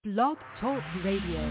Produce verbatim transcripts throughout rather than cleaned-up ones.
Blog Talk Radio.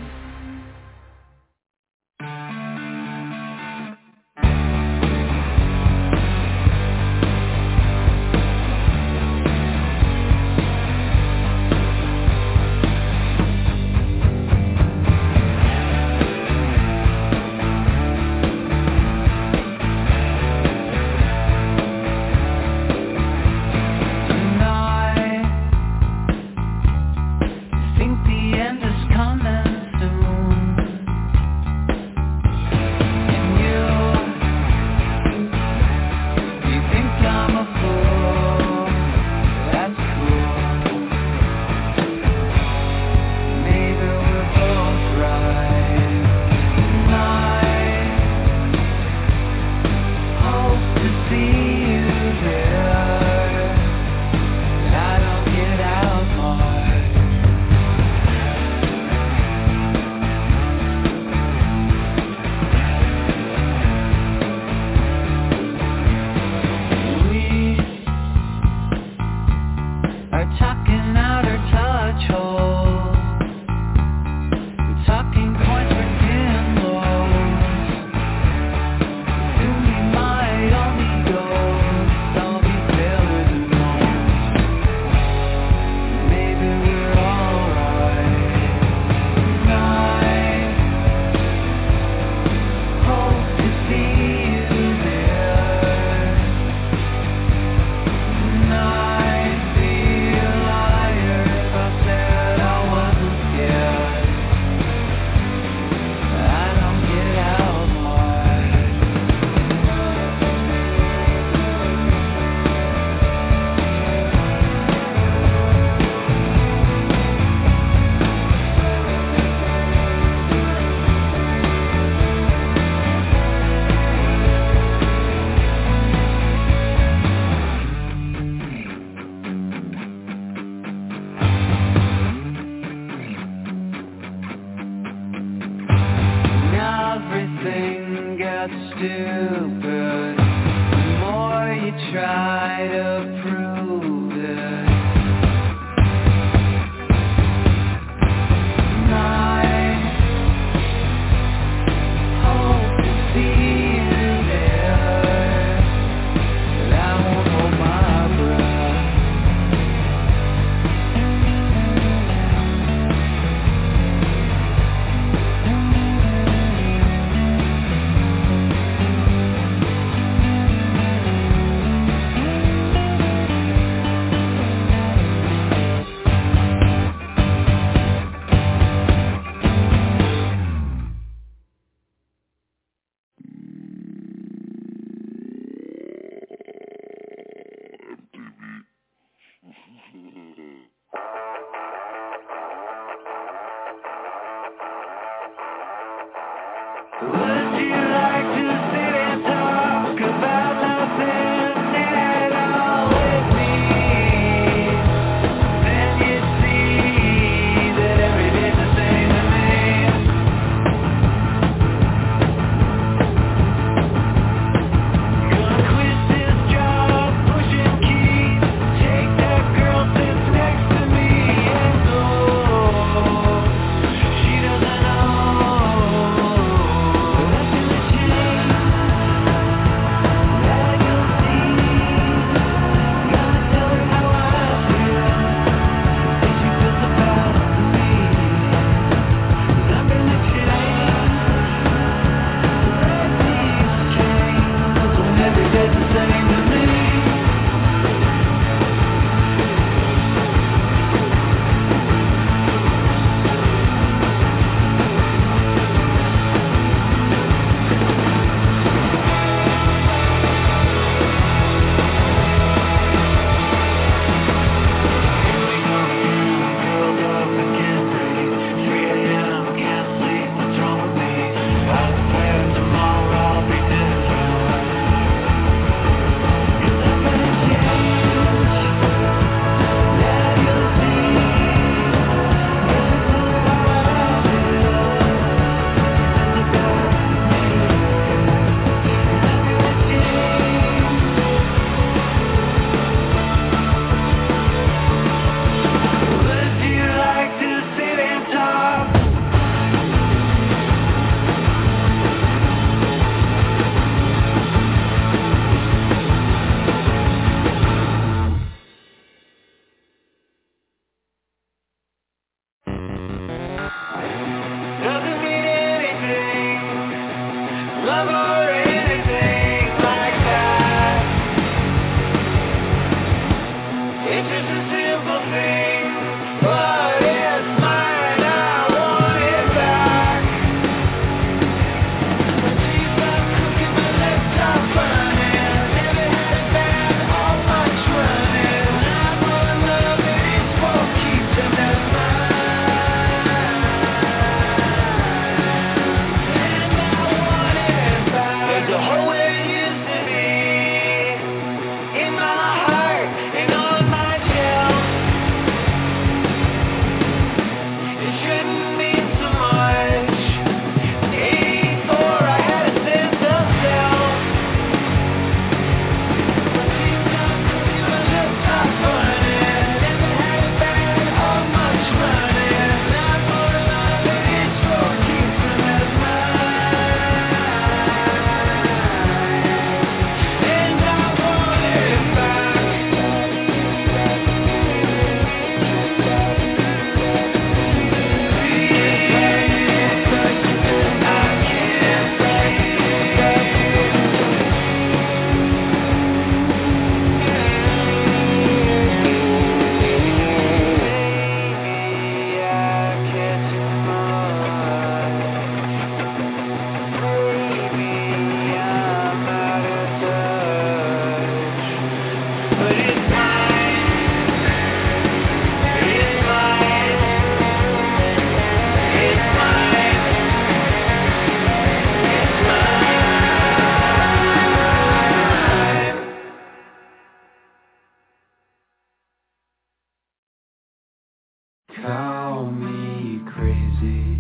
call me crazy,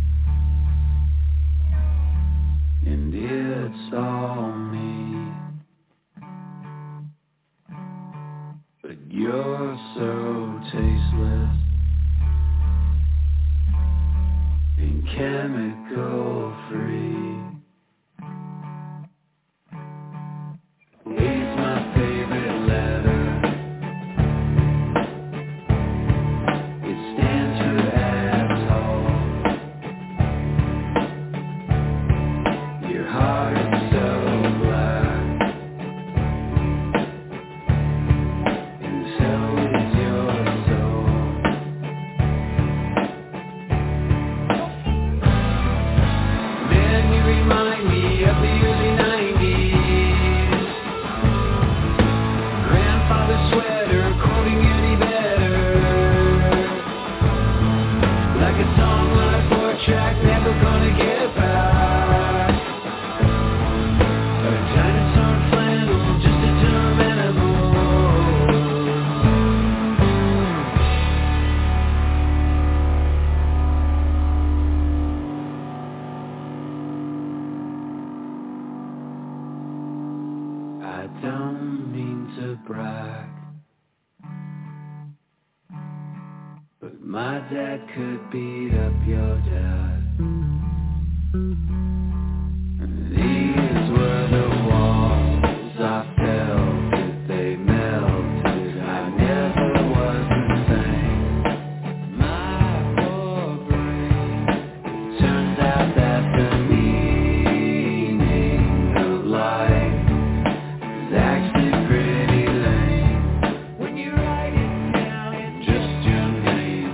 and it's all me, but you're so tasteless and chemical free. Eight's my favorite letter. It stands for asshole. Your heart is so black, and so is your soul. Man, you remind me of the early nineties. Grandfather's sweater, quoting Eddie Vedder. Like a song on a four-track, never gonna get back. A dinosaur flannel, just a dumb animal. I don't mean to brag, but my dad could beat up your dad. And these were the walls I felt that they melted. I never was the same. My poor brain. Turns out that the meaning of life is actually pretty lame when you write it down in just your name.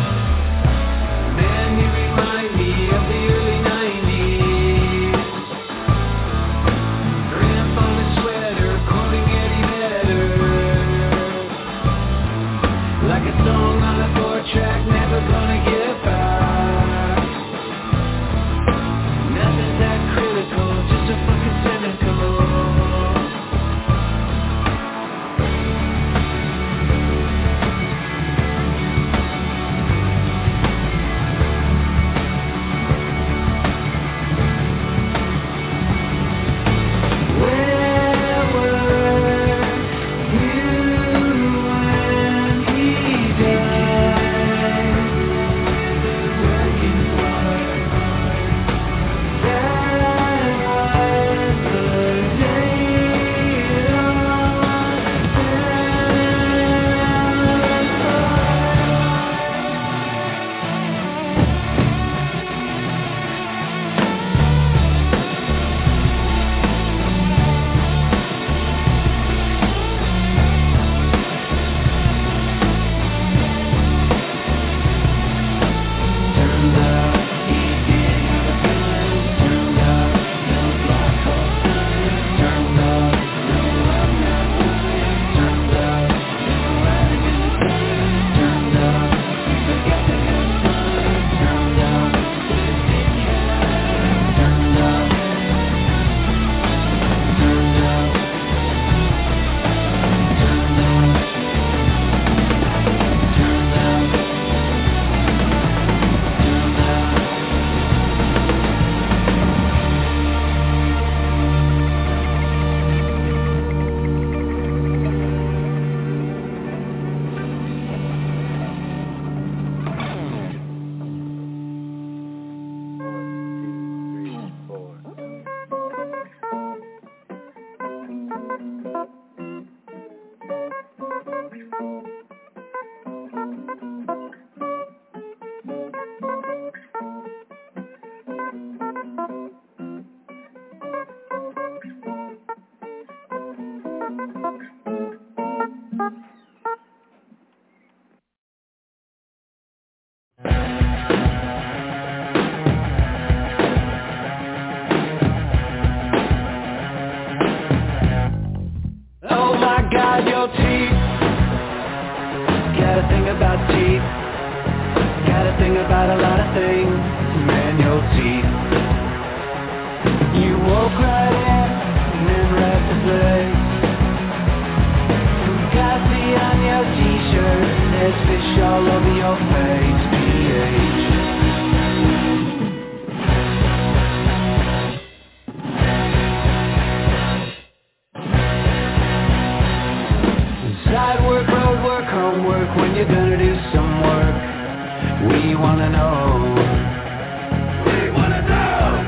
Man, you remind me of the early nineties. Grandfather's sweater, quoting Eddie Vedder. Like a song on a four-track, never gonna get back. Nothing that critical, just a fucking cynical. Where were you when he died? Working hard. That was the day Turns out he didn't have a gun. Turns out no black hole sun. Turns out no I'm not lying. Turns out no elegant sun. Turns out he forgot to have fun. Turns out he didn't care. Turns out, turns out, turns out, turns out, turns out. Oh my God, your teeth. Gotta think about teeth. Gotta think about a lot of things. Man, your teeth. You walk right in and then right to place. Gotta see on your t-shirt, there's fish all over your face. wanna know. We wanna know.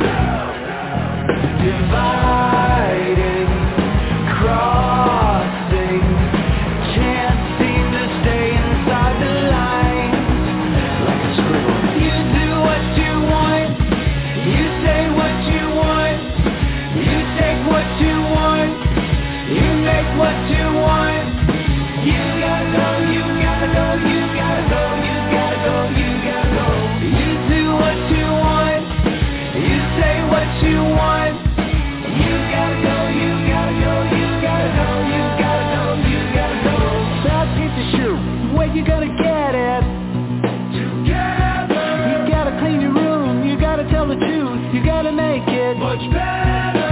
Dividing, crossing, can't seem to stay inside the lines. Like a scribble. You do what you want. You say what you want. You take what you want. You make what you want. You gotta go, you gotta go, you gotta go, you gotta go, you gotta go. You do what you want. You say what you want. You gotta go, you gotta go, you gotta go, you gotta go, you gotta go. Fast piece of shoe, where you gonna get it? Together. You gotta clean your room, you gotta tell the truth, you gotta make it much better.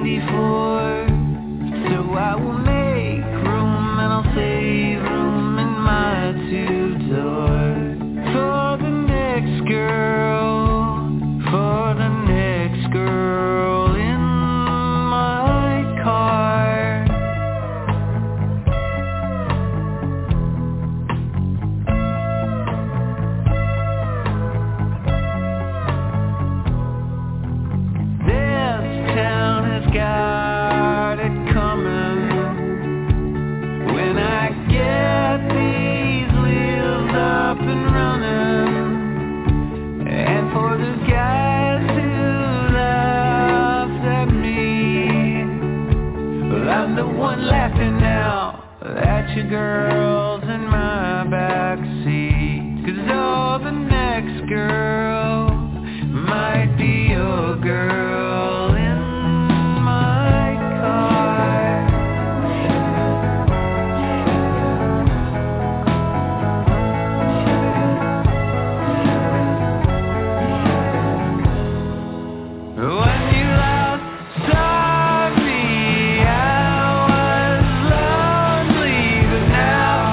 ninety-four. So I will make room and I'll save room in my two-door for the next girl, for the next girl in my car. This town has got it coming. When I get these wheels up and running, and for the guys who laughed at me, well, I'm the one laughing now at you girls in my backseat. 'Cause oh, the next girl might be your girl in my car. When you last saw me, I was lonely, but now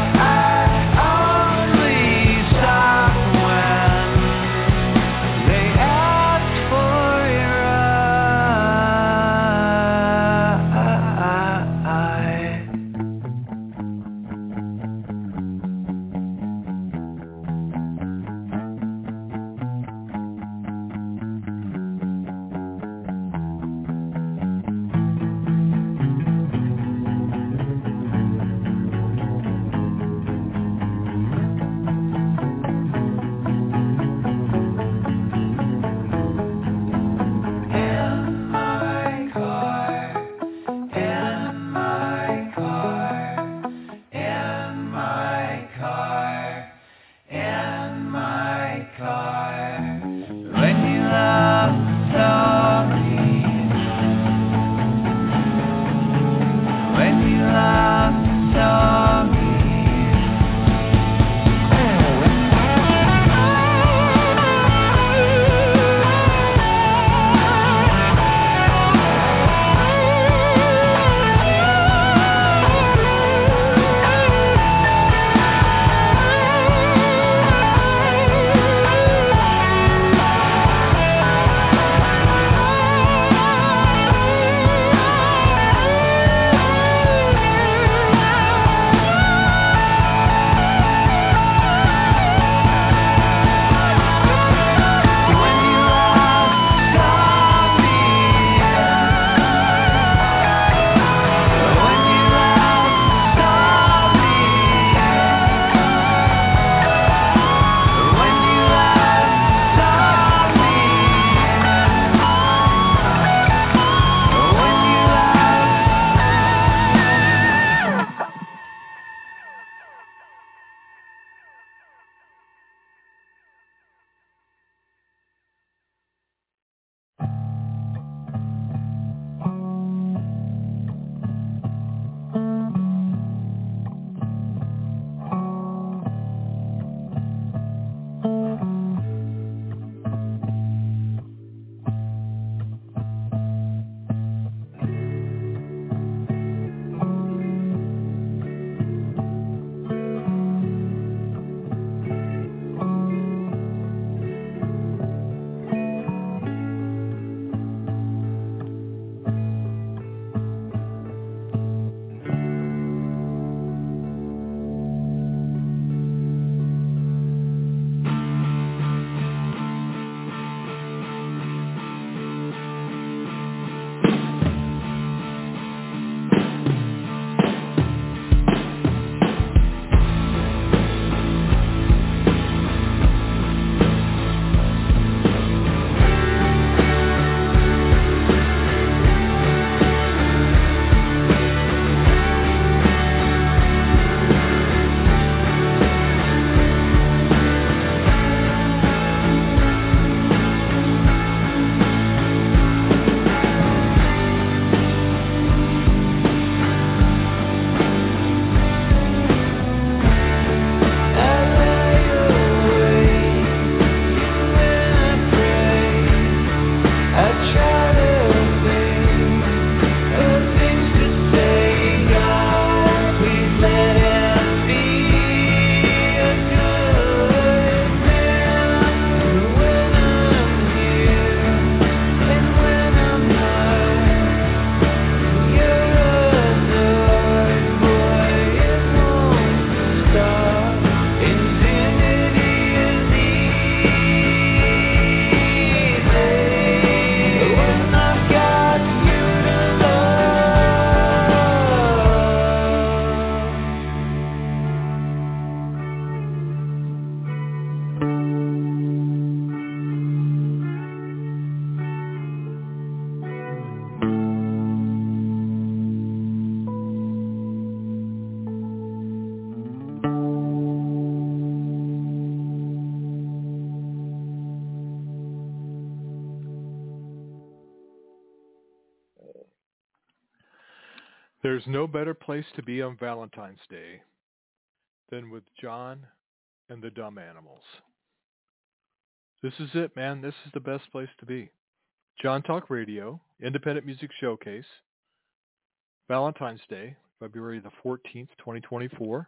There's no better place to be on Valentine's Day than with John and the Dumb Animals. This is it, man. This is the best place to be. John Talk Radio, Independent Music Showcase, Valentine's Day, February the fourteenth, twenty twenty-four.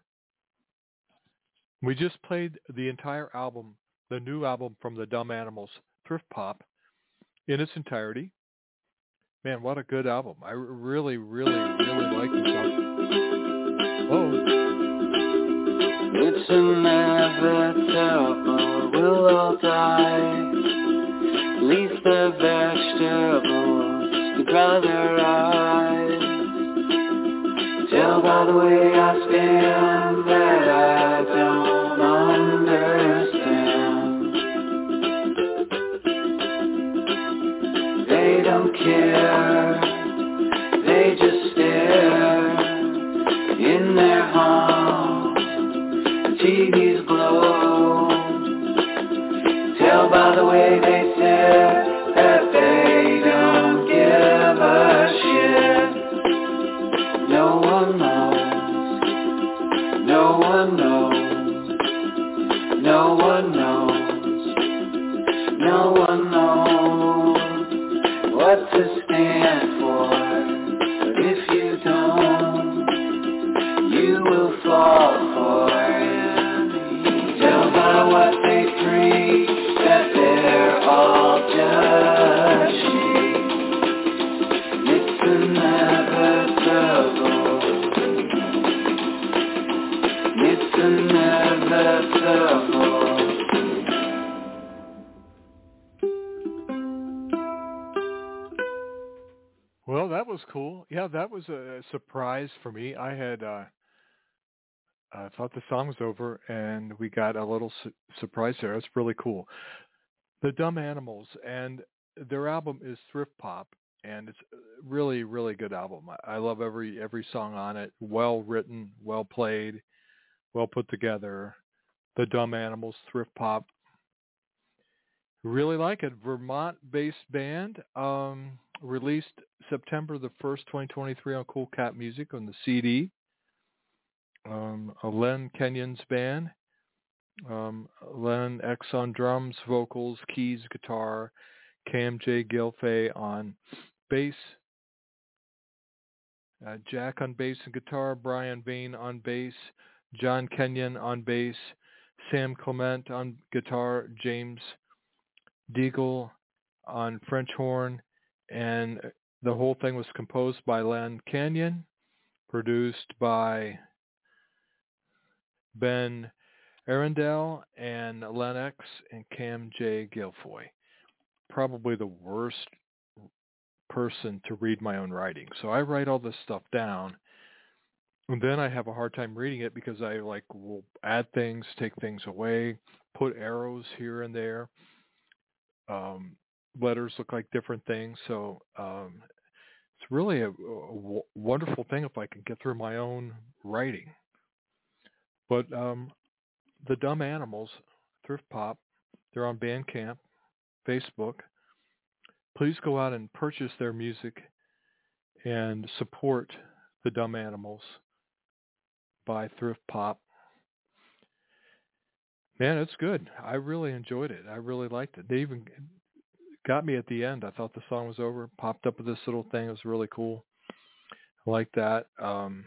We just played the entire album, the new album from the Dumb Animals, Thrift Pop, in its entirety. Man, what a good album. I really, really, really like this album. Oh. It's inevitable, we'll all die. Leave the vegetables to dry their eyes. Tell by the way I stand that I don't understand. They don't care, they just stare in their homes. T Vs glow. Tell by the way they sit that they don't give a shit. No one knows. No one knows. No one knows. No one knows what to stand for. But if you don't, you will fall for it. Tell by what they preach that they're all just sheep. It's inevitable. It's inevitable. Well, that was cool. Yeah, that was a surprise for me. I had uh, I thought the song was over, and we got a little su- surprise there. It's really cool. The Dumb Animals, and their album is Thrift Pop, and it's a really, really good album. I, I love every every song on it. Well written, well played, well put together. The Dumb Animals, Thrift Pop. Really like it. Vermont-based band. Um, released September the first, twenty twenty-three on Cool Cat Music on the C D. Um, a Len Kenyon's band. Um, Len X on drums, vocals, keys, guitar. Cam J. Gilfay on bass. Uh, Jack on bass and guitar. Brian Vane on bass. John Kenyon on bass. Sam Clement on guitar. James Deagle on French horn. And the whole thing was composed by Len Kenyon. Produced by Ben Arundel and Lennox and Cam J. Gilfoy. Probably the worst person to read my own writing. So I write all this stuff down, and then I have a hard time reading it because I like will add things, take things away, put arrows here and there. Um, letters look like different things. So um, it's really a, a w- wonderful thing if I can get through my own writing. But um, the Dumb Animals, Thrift Pop, they're on Bandcamp, Facebook. Please go out and purchase their music and support the Dumb Animals by Thrift Pop. Man, it's good. I really enjoyed it. I really liked it. They even got me at the end. I thought the song was over. Popped up with this little thing. It was really cool. I like that. Um,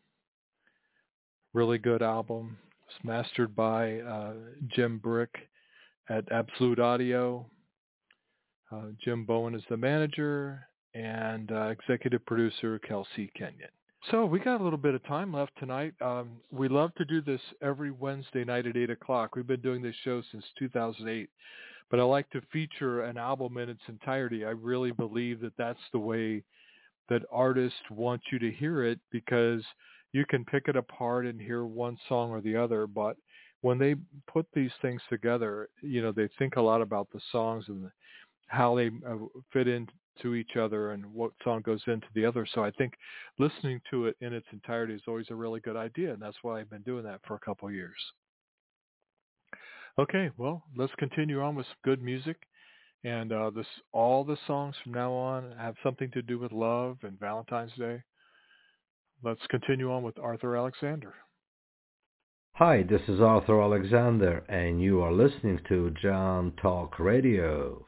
really good album. It's mastered by uh, Jim Brick at Absolute Audio. Uh, Jim Bowen is the manager, and uh, executive producer Kelsey Kenyon. So we got a little bit of time left tonight. Um, we love to do this every Wednesday night at eight o'clock. We've been doing this show since two thousand eight, but I like to feature an album in its entirety. I really believe that that's the way that artists want you to hear it, because you can pick it apart and hear one song or the other, but when they put these things together, you know, they think a lot about the songs and how they uh, fit into each other and what song goes into the other. So I think listening to it in its entirety is always a really good idea, and that's why I've been doing that for a couple of years. Okay, well, let's continue on with some good music. And uh, this, all the songs from now on have something to do with love and Valentine's Day. let's continue on with Arthur Alexander. Hi, this is Arthur Alexander, and you are listening to John Talk Radio.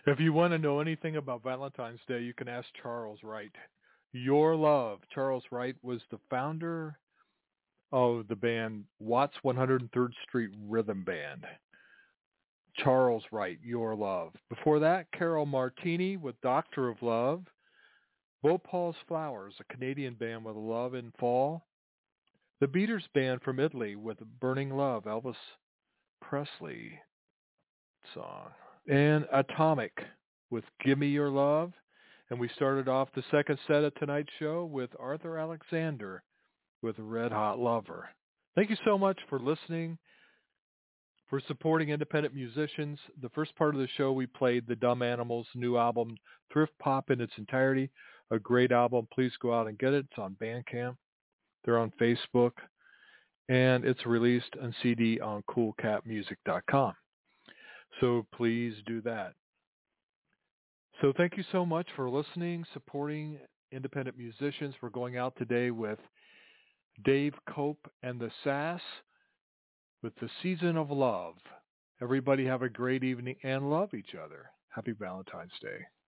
If you want to know anything about Valentine's Day, you can ask Charles Wright. Your Love. Charles Wright was the founder of the band Watts one hundred third Street Rhythm Band. Charles Wright, Your Love. Before that, Carol Martini with Doctor of Love. Bhopal's Flowers, a Canadian band with Love in Fall. The Beaters Band from Italy with Burning Love, Elvis Presley song. And Atomic with Gimme Your Love. And we started off the second set of tonight's show with Arthur Alexander with Red Hot Lover. Thank you so much for listening, for supporting independent musicians. The first part of the show, we played the Dumb Animals' new album, Thrift Pop, in its entirety. A great album. Please go out and get it. It's on Bandcamp. They're on Facebook. And it's released on C D on cool cat music dot com. So please do that. So thank you so much for listening, supporting independent musicians. We're going out today with Dave Cope and the Sass with The Season of Love. Everybody have a great evening and love each other. Happy Valentine's Day.